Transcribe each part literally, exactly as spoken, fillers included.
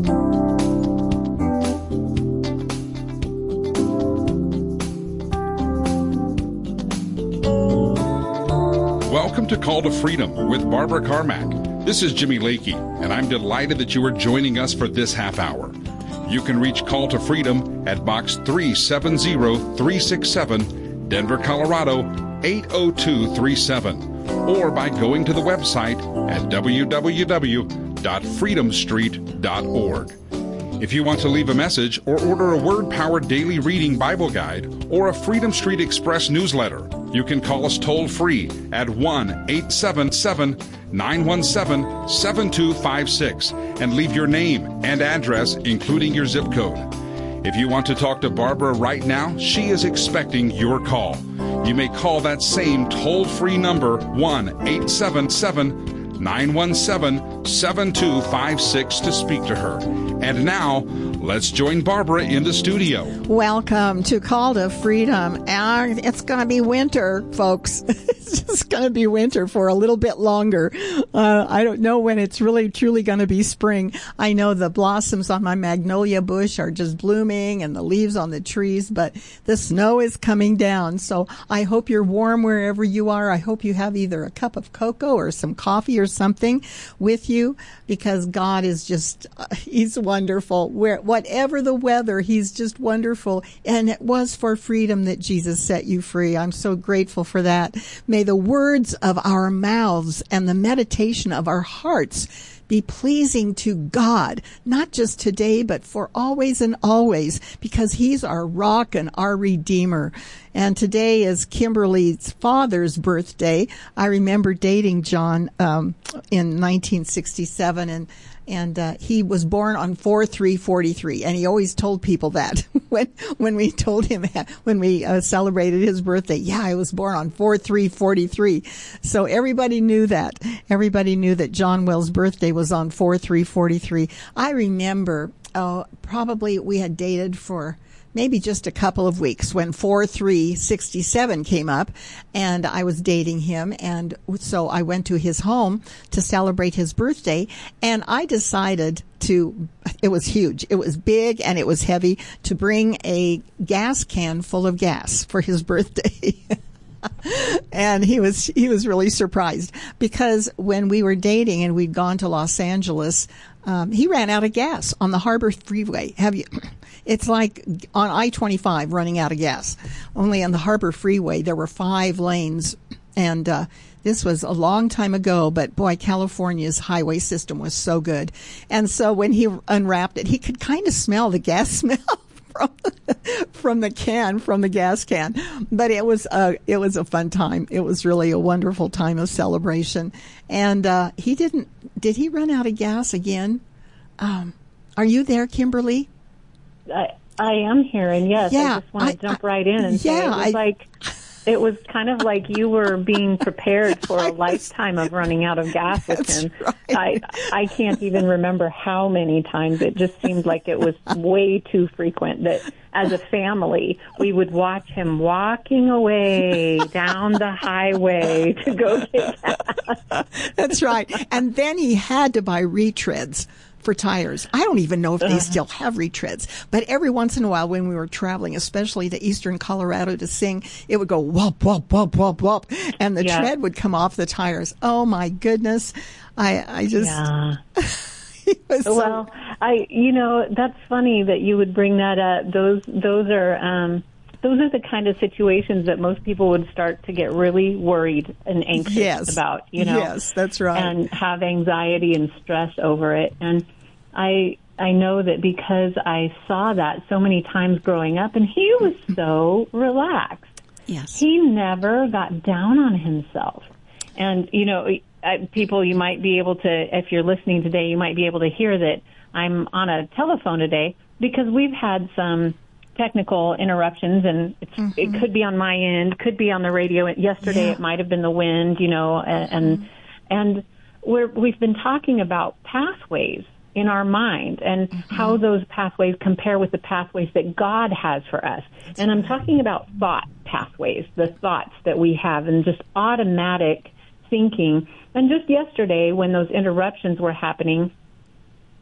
Welcome to Call to Freedom with Barbara Carmack. This is Jimmy Lakey, and I'm delighted that you are joining us for this half hour. You can reach Call to Freedom at Box three seven zero three six seven, Denver, Colorado eight oh two three seven, or by going to the website at w w w dot freedom street dot org. If you want to leave a message or order a word-powered daily reading Bible guide or a Freedom Street Express newsletter, you can call us toll-free at one eight seven seven, nine one seven, seven two five six and leave your name and address, including your zip code. If you want to talk to Barbara right now, she is expecting your call. You may call that same toll-free number, one eight seven seven, nine one seven, seven two five six, to speak to her. And now, let's join Barbara in the studio. Welcome to Call to Freedom. Uh, it's going to be winter, folks. It's just going to be winter for a little bit longer. Uh, I don't know when it's really, truly going to be spring. I know the blossoms on my magnolia bush are just blooming and the leaves on the trees, but the snow is coming down. So I hope you're warm wherever you are. I hope you have either a cup of cocoa or some coffee or something with you, because God is just, uh, He's wonderful. Where, whatever the weather, He's just wonderful. And it was for freedom that Jesus set you free. I'm so grateful for that. May the words of our mouths and the meditation of our hearts be pleasing to God, not just today, but for always and always, because He's our rock and our Redeemer. And today is Kimberly's father's birthday. I remember dating John um, in nineteen sixty-seven, and And uh, he was born on four three forty-three, and he always told people that when when we told him when we uh, celebrated his birthday. Yeah, I was born on four three forty-three. So everybody knew that. Everybody knew that John Wells' birthday was on four three forty-three. I remember, uh, probably we had dated for maybe just a couple of weeks when four three sixty-seven came up, and I was dating him, and so I went to his home to celebrate his birthday, and I decided to, it was huge, it was big and it was heavy, to bring a gas can full of gas for his birthday. And he was he was really surprised, because when we were dating and we'd gone to Los Angeles, um, he ran out of gas on the Harbor Freeway. Have you? It's like on I twenty-five running out of gas. Only on the Harbor Freeway there were five lanes, and uh, this was a long time ago. But boy, California's highway system was so good, and so when he unwrapped it, he could kind of smell the gas smell from from the can, from the gas can. But it was a it was a fun time. It was really a wonderful time of celebration. And uh, he didn't. Did he run out of gas again? Um, are you there, Kimberly? I, I am here, and yes, yeah, I just want to I, jump I, right in and yeah, say it was I, like it was kind of like you were being prepared for a lifetime of running out of gas with him. Right. I I can't even remember how many times. It just seemed like it was way too frequent that as a family we would watch him walking away down the highway to go get gas. That's right. And then he had to buy retreads for tires. I don't even know if they still have retreads, but every once in a while when we were traveling, especially to eastern Colorado to sing, it would go whoop, whoop, whoop, whoop, whoop, and the yeah. tread would come off the tires. Oh my goodness. I, I just, yeah. so, well, I, you know, that's funny that you would bring that up. Those, those are, um, those are the kind of situations that most people would start to get really worried and anxious yes. about, you know. Yes, that's right. And have anxiety and stress over it. And I I know that because I saw that so many times growing up, and he was so relaxed. Yes. He never got down on himself. And, you know, people, you might be able to, if you're listening today, you might be able to hear that I'm on a telephone today because we've had some technical interruptions, and it's, mm-hmm. it could be on my end, could be on the radio. Yesterday, yeah. it might have been the wind, you know, and mm-hmm. and we're, we've been talking about pathways in our mind and mm-hmm. how those pathways compare with the pathways that God has for us. That's and I'm right. talking about thought pathways, the thoughts that we have, and just automatic thinking. And just yesterday, when those interruptions were happening,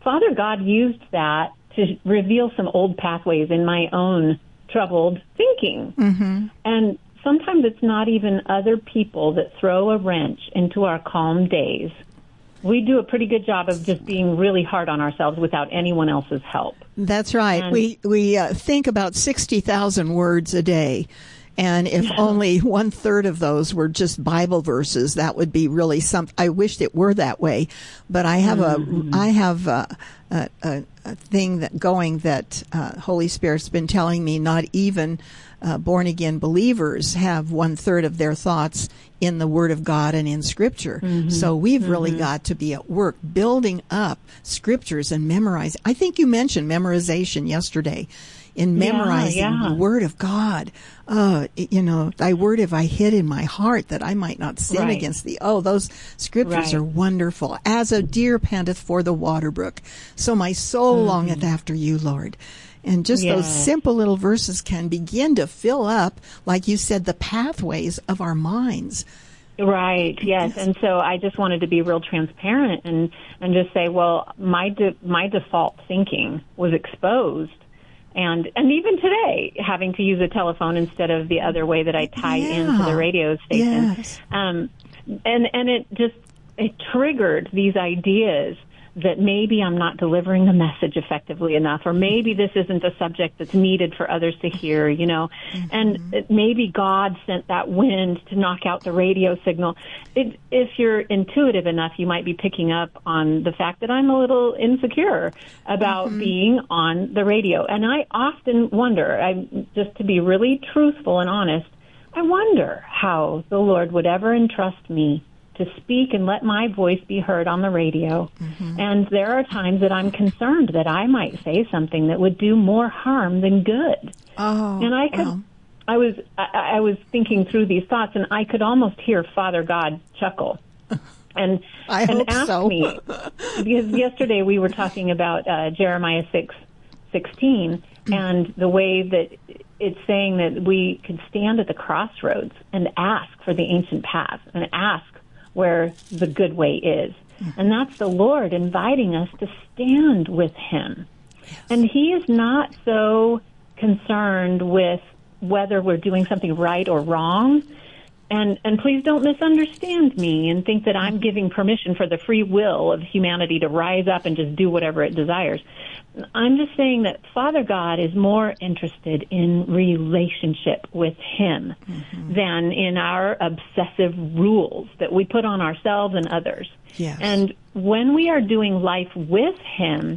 Father God used that to reveal some old pathways in my own troubled thinking. Mm-hmm. And sometimes it's not even other people that throw a wrench into our calm days. We do a pretty good job of just being really hard on ourselves without anyone else's help. That's right. And we we uh, think about sixty thousand words a day. And if only one third of those were just Bible verses, that would be really some. I wished it were that way, but I have mm-hmm. a I have a, a, a, a thing that going that uh, Holy Spirit's been telling me. Not even uh, born again believers have one third of their thoughts in the Word of God and in Scripture. Mm-hmm. So we've mm-hmm. really got to be at work building up Scriptures and memorizing. I think you mentioned memorization yesterday. In memorizing yeah, yeah. the Word of God. Uh, you know, thy word have I hid in my heart that I might not sin right. against thee. Oh, those scriptures right. are wonderful. As a deer panteth for the water brook, so my soul mm-hmm. longeth after you, Lord. And just yes. those simple little verses can begin to fill up, like you said, the pathways of our minds. Right. Yes. And so I just wanted to be real transparent and, and just say, well, my de- my default thinking was exposed. And and even today, having to use a telephone instead of the other way that I tie yeah. into the radio station. Yes. Um, and, and it just, it triggered these ideas that maybe I'm not delivering the message effectively enough, or maybe this isn't a subject that's needed for others to hear, you know, mm-hmm. and it, maybe God sent that wind to knock out the radio signal. It, if you're intuitive enough, you might be picking up on the fact that I'm a little insecure about mm-hmm. being on the radio. And I often wonder, I just to be really truthful and honest, I wonder how the Lord would ever entrust me to speak and let my voice be heard on the radio. Mm-hmm. And there are times that I'm concerned that I might say something that would do more harm than good. Oh, and I could, wow. I was, I, I was thinking through these thoughts, and I could almost hear Father God chuckle and I and hope ask so. me, because yesterday we were talking about uh, Jeremiah six sixteen and the way that it's saying that we could stand at the crossroads and ask for the ancient path and ask where the good way is. And that's the Lord inviting us to stand with him. Yes. And he is not so concerned with whether we're doing something right or wrong. And and please don't misunderstand me and think that I'm giving permission for the free will of humanity to rise up and just do whatever it desires. I'm just saying that Father God is more interested in relationship with him mm-hmm. than in our obsessive rules that we put on ourselves and others. Yes. And when we are doing life with him,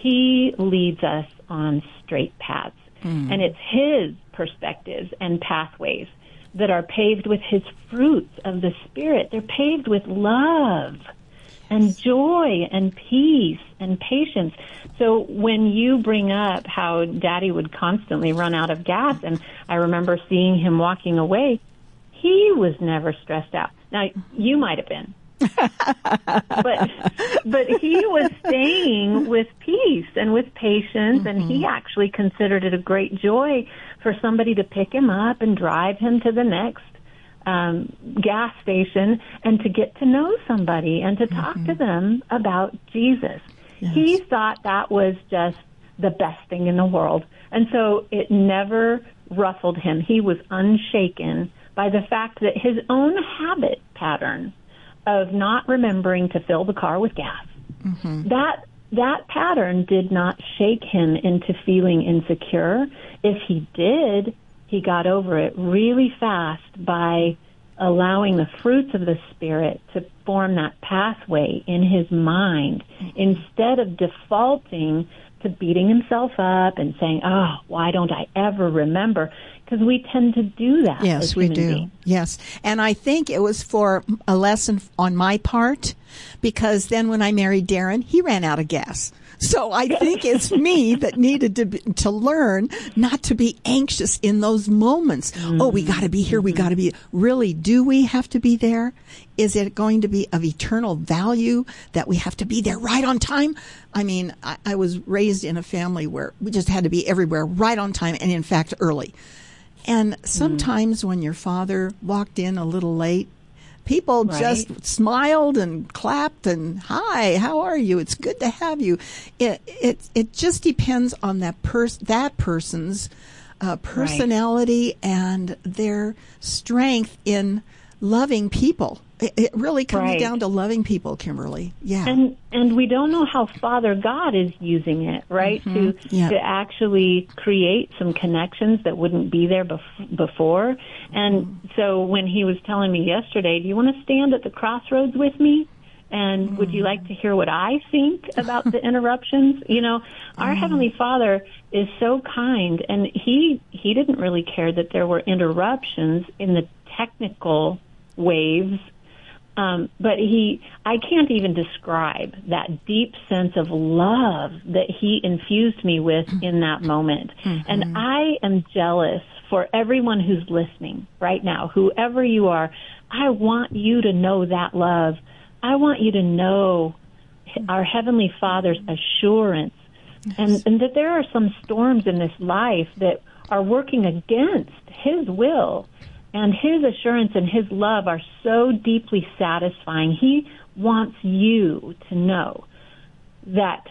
he leads us on straight paths. Mm. And it's his perspectives and pathways that are paved with his fruits of the Spirit. They're paved with love and joy and peace and patience. So when you bring up how Daddy would constantly run out of gas, and I remember seeing him walking away, he was never stressed out. Now, you might have been. but but he was staying with peace and with patience, mm-hmm. and he actually considered it a great joy for somebody to pick him up and drive him to the next um, gas station and to get to know somebody and to talk mm-hmm. to them about Jesus. Yes. He thought that was just the best thing in the world. And so it never ruffled him. He was unshaken by the fact that his own habit pattern of not remembering to fill the car with gas, mm-hmm. that that pattern did not shake him into feeling insecure. If he did, he got over it really fast by allowing the fruits of the Spirit to form that pathway in his mind mm-hmm. instead of defaulting to beating himself up and saying, oh, why don't I ever remember? Because we tend to do that. Yes, we do. Beings. Yes. And I think it was for a lesson on my part, because then when I married Darren, he ran out of gas. So I think it's me that needed to be, to learn not to be anxious in those moments. Mm-hmm. Oh, we got to be here. We got to be. Really, do we have to be there? Is it going to be of eternal value that we have to be there right on time? I mean, I, I was raised in a family where we just had to be everywhere right on time and, in fact, early. And sometimes mm. when your father walked in a little late, People Right. just smiled and clapped and, hi, how are you? It's good to have you. It it it just depends on that pers- that person's uh, personality right. and their strength in loving people. It, it really comes right. down to loving people, Kimberly. Yeah. And and we don't know how Father God is using it, right? Mm-hmm. To yeah. to actually create some connections that wouldn't be there bef- before. And mm-hmm. so when he was telling me yesterday, do you want to stand at the crossroads with me? And mm-hmm. would you like to hear what I think about the interruptions? You know, our mm-hmm. Heavenly Father is so kind, and he he didn't really care that there were interruptions in the technical waves. Um, but he, I can't even describe that deep sense of love that he infused me with in that moment. Mm-hmm. And I am jealous for everyone who's listening right now, whoever you are. I want you to know that love. I want you to know our Heavenly Father's assurance, yes. and, and that there are some storms in this life that are working against His will. And His assurance and His love are so deeply satisfying. He wants you to know that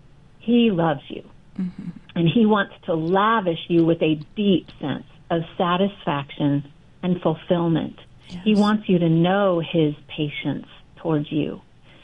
He loves you. Mm-hmm. And He wants to lavish you with a deep sense of satisfaction and fulfillment. Yes. He wants you to know His patience towards you.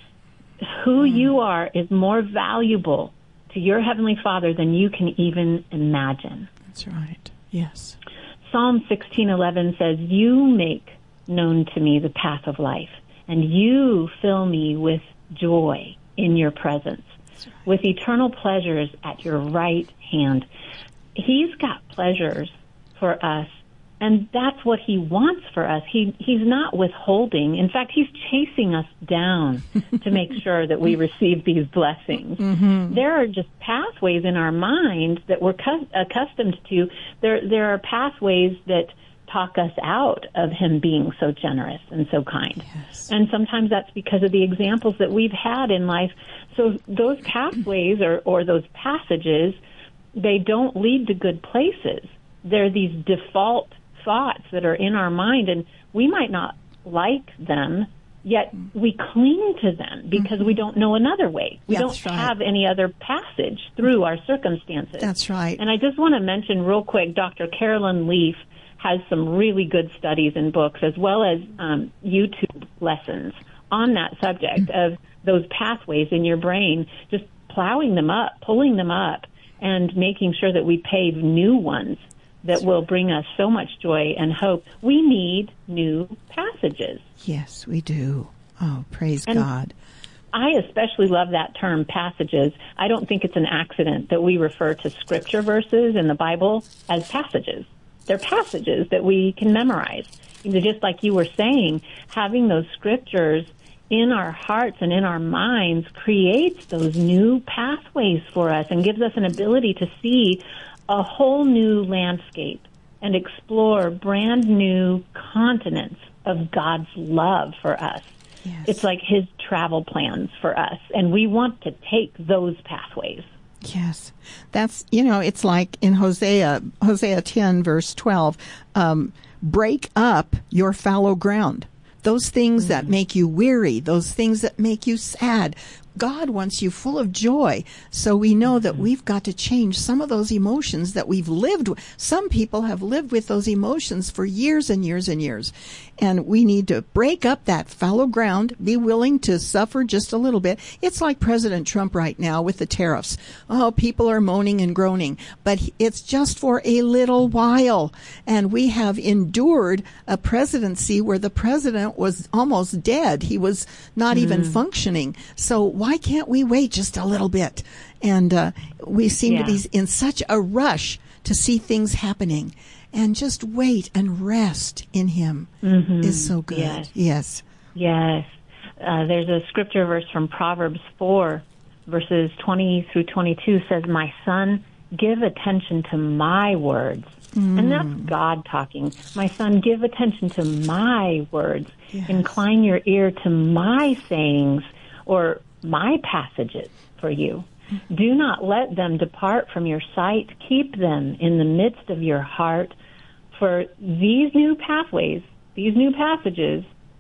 Who mm. you are is more valuable to your Heavenly Father than you can even imagine. That's right. Yes. Psalm sixteen eleven says, you make known to me the path of life, and you fill me with joy in your presence, right. with eternal pleasures at your right hand. He's got pleasures for us, and that's what He wants for us. He He's not withholding. In fact, He's chasing us down to make sure that we receive these blessings. Mm-hmm. There are just pathways in our mind that we're cu- accustomed to. There, there are pathways that talk us out of Him being so generous and so kind. Yes. And sometimes that's because of the examples that we've had in life. So those pathways or, or those passages, they don't lead to good places. They're these default thoughts that are in our mind, and we might not like them, yet we cling to them because mm-hmm. we don't know another way. We That's don't right. have any other passage through our circumstances. That's right. And I just want to mention real quick, Doctor Carolyn Leaf has some really good studies and books, as well as um, YouTube lessons on that subject mm-hmm. of those pathways in your brain, just plowing them up, pulling them up, and making sure that we pave new ones that will bring us so much joy and hope. We need new passages. Yes, we do. Oh, praise and God. I especially love that term, passages. I don't think it's an accident that we refer to scripture verses in the Bible as passages. They're passages that we can memorize. Just like you were saying, having those scriptures in our hearts and in our minds creates those new pathways for us and gives us an ability to see a whole new landscape and explore brand new continents of God's love for us. Yes. It's like His travel plans for us, and we want to take those pathways. Yes. That's, you know, it's like in Hosea, Hosea ten, verse twelve, um, break up your fallow ground. Those things mm-hmm. that make you weary, those things that make you sad. God wants you full of joy. So we know that we've got to change some of those emotions that we've lived with. Some people have lived with those emotions for years and years and years. And we need to break up that fallow ground, be willing to suffer just a little bit. It's like President Trump right now with the tariffs. Oh, people are moaning and groaning, but it's just for a little while. And we have endured a presidency where the president was almost dead. He was not mm. even functioning. So why can't we wait just a little bit? And uh, we seem yeah. to be in such a rush to see things happening. And just wait and rest in Him mm-hmm. is so good. Yes. Yes. Yes. Uh, there's a scripture verse from Proverbs four, verses twenty through twenty-two says, my son, give attention to my words. Mm. And that's God talking. My son, give attention to my words. Yes. Incline your ear to my sayings or my passages for you. Do not let them depart from your sight. Keep them in the midst of your heart. For these new pathways, these new passages,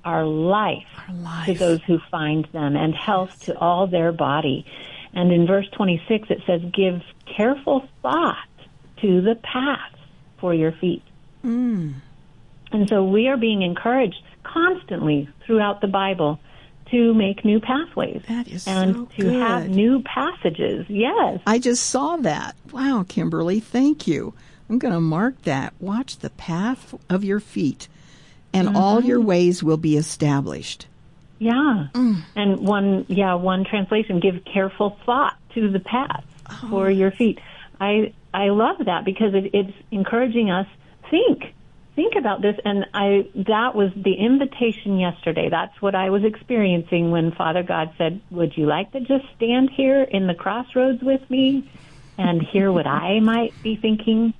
are life, Our life. to those who find them, and health to all their body. And in verse twenty-six, it says, give careful thought to the path for your feet. Mm. And so we are being encouraged constantly throughout the Bible to make new pathways. That is and so to good. have new passages. Yes. I just saw that. Wow, Kimberly, thank you. I'm going to mark that. Watch the path of your feet, and mm-hmm. all your ways will be established. Yeah. Mm. And one, yeah, one translation, give careful thought to the path oh. for your feet. I I love that because it, it's encouraging us, think. Think about this, and I that was the invitation yesterday. That's what I was experiencing when Father God said, would you like to just stand here in the crossroads with me and hear what I might be thinking?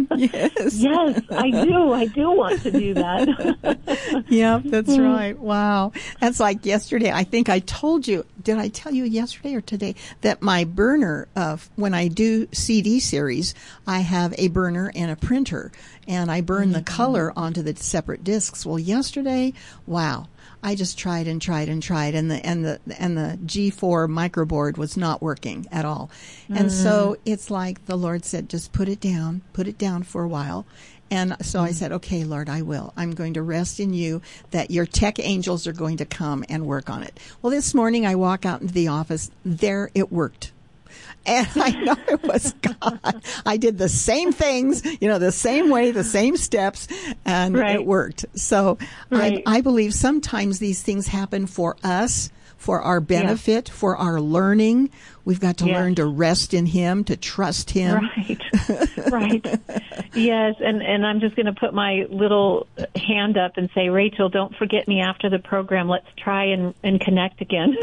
Yes. Yes, I do. I do want to do that. Yep, that's right. Wow. That's like yesterday. I think I told you, did I tell you yesterday or today, that my burner, uh, when I do C D series, I have a burner and a printer, and I burn mm-hmm. the color onto the separate discs. Well, yesterday, wow. I just tried and tried and tried, and the and the and the G four microboard was not working at all. Mm. And so it's like the Lord said, just put it down, put it down for a while. And so I said, okay, Lord, I will. I'm going to rest in you that your tech angels are going to come and work on it. Well, this morning I walk out into the office. There it worked. And I know it was God. I did the same things, you know, the same way, the same steps, and right. it worked. So right. I, I believe sometimes these things happen for us, for our benefit, yeah. for our learning. We've got to yes. learn to rest in Him, to trust Him. Right, right. Yes, and, and I'm just going to put my little hand up and say, Rachel, don't forget me after the program. Let's try and, and connect again.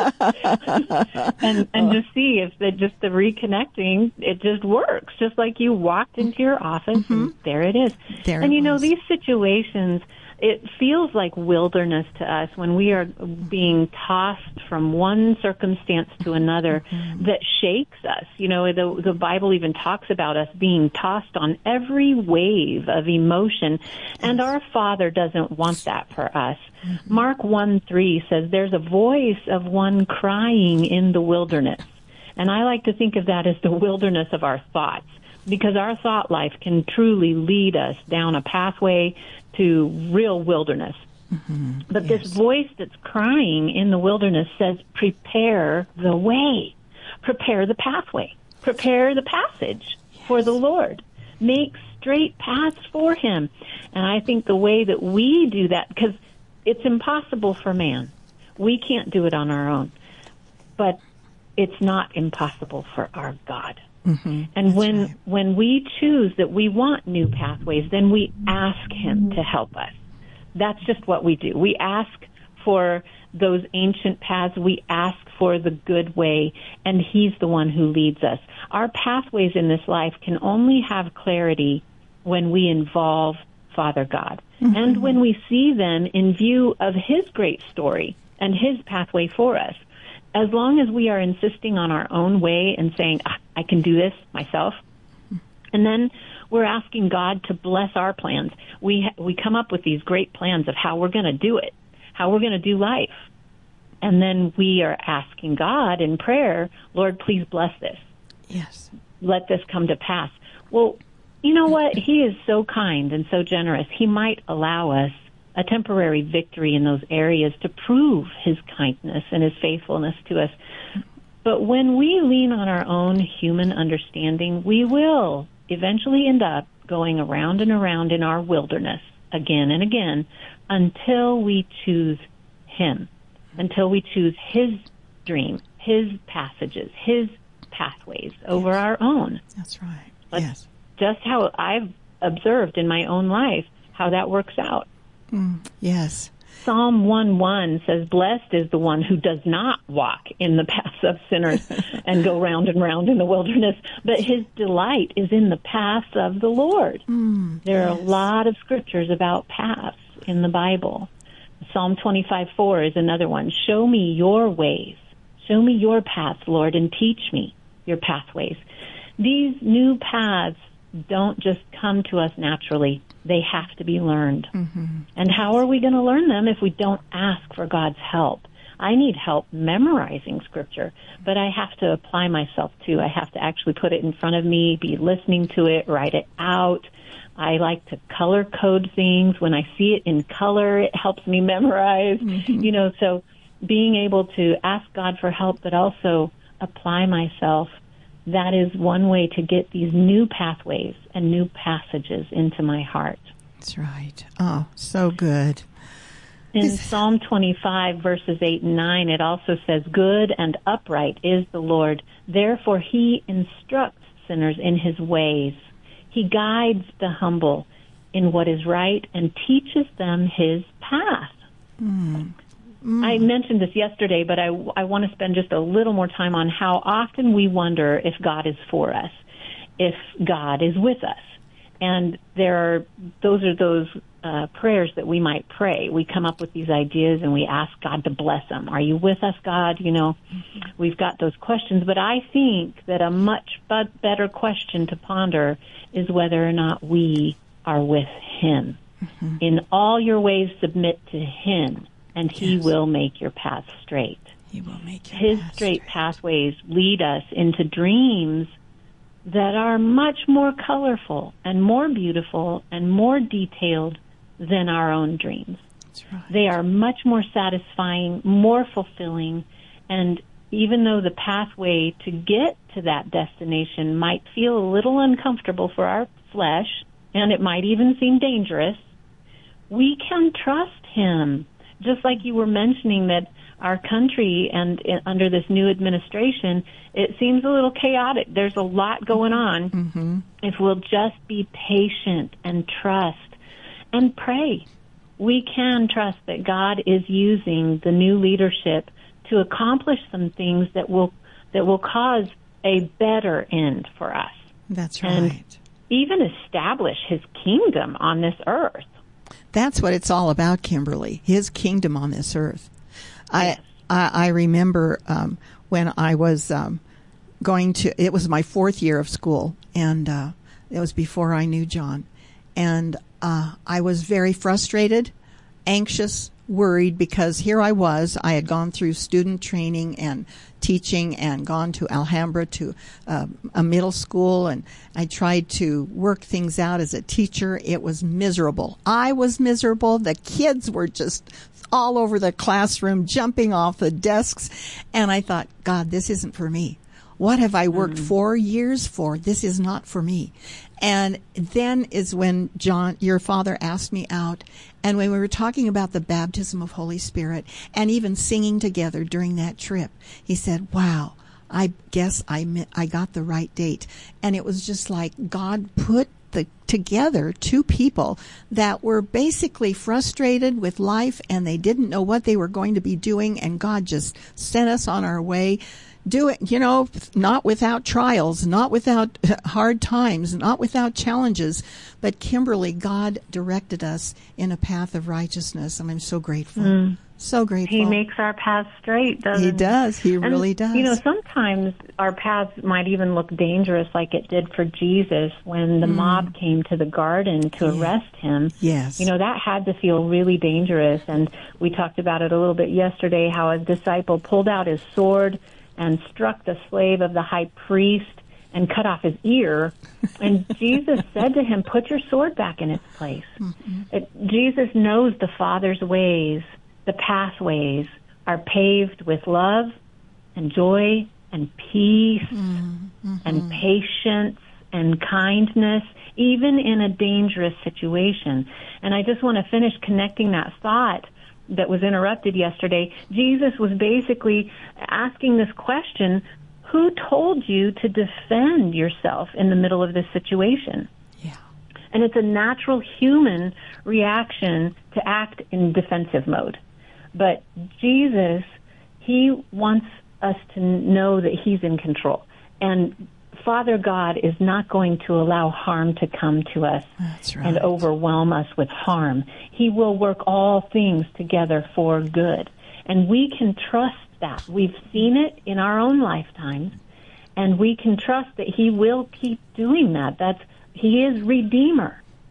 and and just see if the, just the reconnecting, it just works. Just like you walked into your office, mm-hmm. and there it is. There and it you know, was. these situations, it feels like wilderness to us when we are being tossed from one circumstance to another mm-hmm. that shakes us. You know, the, the Bible even talks about us being tossed on every wave of emotion, and our Father doesn't want that for us. Mm-hmm. Mark one three says, there's a voice of one crying in the wilderness. And I like to think of that as the wilderness of our thoughts, because our thought life can truly lead us down a pathway to real wilderness. Mm-hmm. But yes. this voice that's crying in the wilderness says, prepare the way, prepare the pathway, prepare the passage yes. for the Lord. Make straight paths for Him. And I think the way that we do that, because it's impossible for man. We can't do it on our own. But it's not impossible for our God. Mm-hmm. And That's when right. when we choose that we want new pathways, then we ask Him to help us. That's just what we do. We ask for those ancient paths. We ask for the good way, and He's the one who leads us. Our pathways in this life can only have clarity when we involve Father God, mm-hmm. and when we see them in view of His great story and His pathway for us. As long as we are insisting on our own way and saying, ah, I can do this myself, and then we're asking God to bless our plans. We ha- we come up with these great plans of how we're going to do it, how we're going to do life. And then we are asking God in prayer, Lord, please bless this. Yes. Let this come to pass. Well, you know what? He is so kind and so generous. He might allow us a temporary victory in those areas to prove His kindness and His faithfulness to us. But when we lean on our own human understanding, we will eventually end up going around and around in our wilderness again and again until we choose Him, until we choose His dream, His passages, His pathways over yes. our own. That's right. That's yes. just how I've observed in my own life how that works out. Mm, yes. Psalm one one says, blessed is the one who does not walk in the paths of sinners and go round and round in the wilderness, but his delight is in the paths of the Lord. Mm, there yes. are a lot of scriptures about paths in the Bible. Psalm twenty-five four is another one. Show me your ways. Show me your paths, Lord, and teach me your pathways. These new paths don't just come to us naturally. They have to be learned. Mm-hmm. And how are we going to learn them if we don't ask for God's help? I need help memorizing Scripture, but I have to apply myself too. I have to actually put it in front of me, be listening to it, write it out. I like to color code things. When I see it in color, it helps me memorize. Mm-hmm. You know, so being able to ask God for help, but also apply myself, that is one way to get these new pathways and new passages into my heart. That's right. Oh, so good. In Psalm twenty-five, verses eight and nine, it also says, "Good and upright is the Lord. Therefore he instructs sinners in his ways. He guides the humble in what is right and teaches them his path." Mm. Mm. I mentioned this yesterday, but I, I want to spend just a little more time on how often we wonder if God is for us, if God is with us. And there are, those are those uh, prayers that we might pray. We come up with these ideas and we ask God to bless them. Are you with us, God? You know, mm-hmm. We've got those questions. But I think that a much but better question to ponder is whether or not we are with him. Mm-hmm. In all your ways, submit to him, and he yes. will make your path straight. He will make your His path straight, straight pathways lead us into dreams that are much more colorful and more beautiful and more detailed than our own dreams. That's right. They are much more satisfying, more fulfilling, and even though the pathway to get to that destination might feel a little uncomfortable for our flesh, and it might even seem dangerous, we can trust him. Just like you were mentioning that our country and uh, under this new administration, it seems a little chaotic. There's a lot going on. Mm-hmm. If we'll just be patient and trust and pray, we can trust that God is using the new leadership to accomplish some things that will that will cause a better end for us. That's right. And even establish his kingdom on this earth. That's what it's all about, Kimberly, his kingdom on this earth. Yes. I, I I remember um, when I was um, going to, it was my fourth year of school, and uh, it was before I knew John. And uh, I was very frustrated, anxious, worried, because here I was. I had gone through student training and teaching and gone to Alhambra to uh, a middle school, and I tried to work things out as a teacher. It was miserable. I was miserable. The kids were just all over the classroom, jumping off the desks, and I thought, God, this isn't for me. What have I worked mm. four years for? This is not for me. And then is when John, your father, asked me out, and when we were talking about the baptism of Holy Spirit and even singing together during that trip, he said, wow, I guess I I got the right date. And it was just like God put the together two people that were basically frustrated with life, and they didn't know what they were going to be doing, and God just sent us on our way. Do it, you know, not without trials, not without hard times, not without challenges, but Kimberly, God directed us in a path of righteousness, and I'm so grateful. Mm. So grateful. He makes our path straight, doesn't he? He does. He and, really does. You know, sometimes our paths might even look dangerous, like it did for Jesus when the mm. mob came to the garden to yeah. arrest him. Yes. You know, that had to feel really dangerous, and we talked about it a little bit yesterday, how a disciple pulled out his sword and struck the slave of the high priest and cut off his ear. And Jesus said to him, put your sword back in its place. Mm-hmm. It, Jesus knows the Father's ways, the pathways are paved with love and joy and peace mm-hmm. and patience and kindness, even in a dangerous situation. And I just want to finish connecting that thought that was interrupted yesterday. Jesus was basically asking this question, who told you to defend yourself in the middle of this situation? Yeah. And it's a natural human reaction to act in defensive mode. But Jesus, he wants us to know that he's in control. And Father God is not going to allow harm to come to us That's right. and overwhelm us with harm. He will work all things together for good. And we can trust that. We've seen it in our own lifetimes, and we can trust that he will keep doing that. That's, he is Redeemer.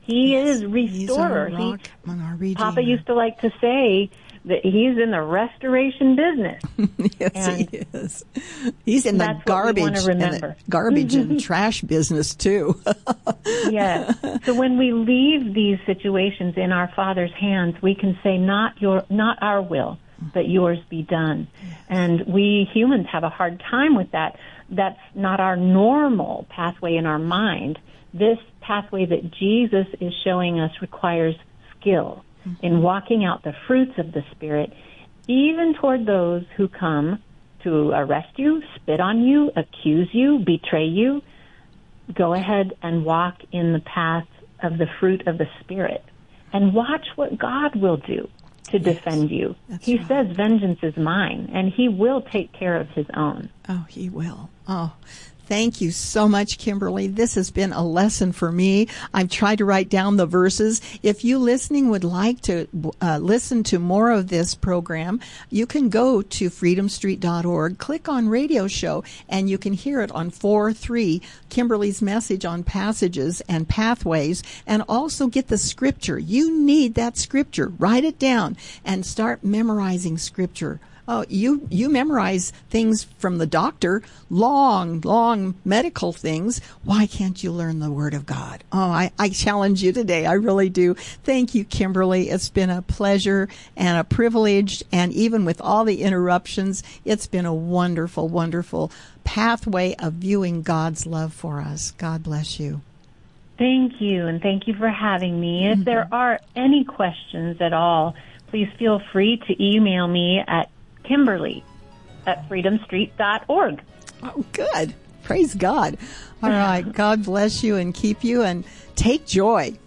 He yes, is restorer. He's our rock he, and our Redeemer. Papa used to like to say that he's in the restoration business. Yes, and he is. He's in the garbage, and the garbage and trash business too. Yes. So when we leave these situations in our Father's hands, we can say, "Not your, not our will, but yours be done." And we humans have a hard time with that. That's not our normal pathway in our mind. This pathway that Jesus is showing us requires skill in walking out the fruits of the Spirit, even toward those who come to arrest you, spit on you, accuse you, betray you. Go ahead and walk in the path of the fruit of the Spirit and watch what God will do to yes, defend you. He right. says, "Vengeance is mine," and he will take care of his own. Oh, he will. Oh, thank you so much, Kimberly. This has been a lesson for me. I've tried to write down the verses. If you listening would like to uh, listen to more of this program, you can go to freedom street dot org, click on radio show, and you can hear it on four three, Kimberly's message on passages and pathways, and also get the scripture. You need that scripture. Write it down and start memorizing scripture. Oh, you, you memorize things from the doctor, long, long medical things. Why can't you learn the Word of God? Oh, I, I challenge you today. I really do. Thank you, Kimberly. It's been a pleasure and a privilege. And even with all the interruptions, it's been a wonderful, wonderful pathway of viewing God's love for us. God bless you. Thank you. And thank you for having me. Mm-hmm. If there are any questions at all, please feel free to email me at Kimberly at freedom street dot org. Oh, good. Praise God. All right. God bless you and keep you, and take joy.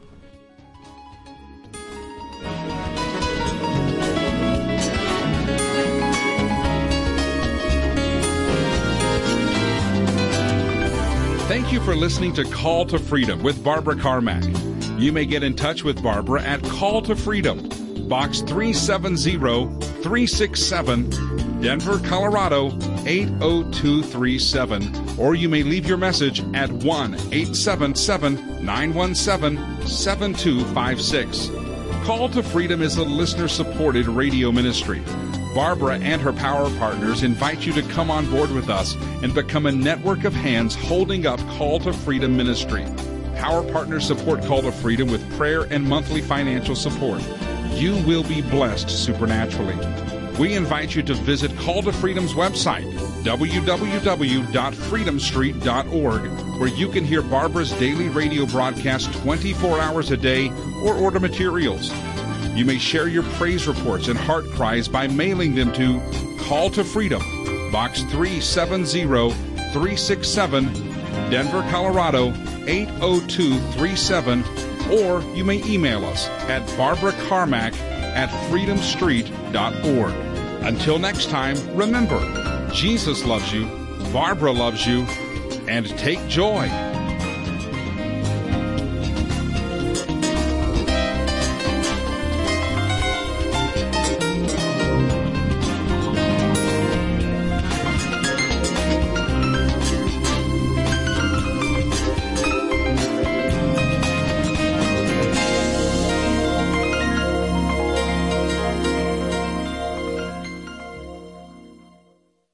Thank you for listening to Call to Freedom with Barbara Carmack. You may get in touch with Barbara at Call to Freedom, Box three seven zero, three six seven, Denver, Colorado eight oh two three seven, or you may leave your message at one eight seven seven, nine one seven, seven two five six. Call to Freedom is a listener-supported radio ministry. Barbara and her power partners invite you to come on board with us and become a network of hands holding up Call to Freedom ministry. Power partners support Call to Freedom with prayer and monthly financial support. You will be blessed supernaturally. We invite you to visit Call to Freedom's website, w w w dot freedom street dot org, where you can hear Barbara's daily radio broadcast twenty-four hours a day or order materials. You may share your praise reports and heart cries by mailing them to Call to Freedom, Box three seven zero, three six seven, Denver, Colorado eight oh two three seven, or you may email us at barbara carmack at freedom street dot org. Until next time, remember, Jesus loves you, Barbara loves you, and take joy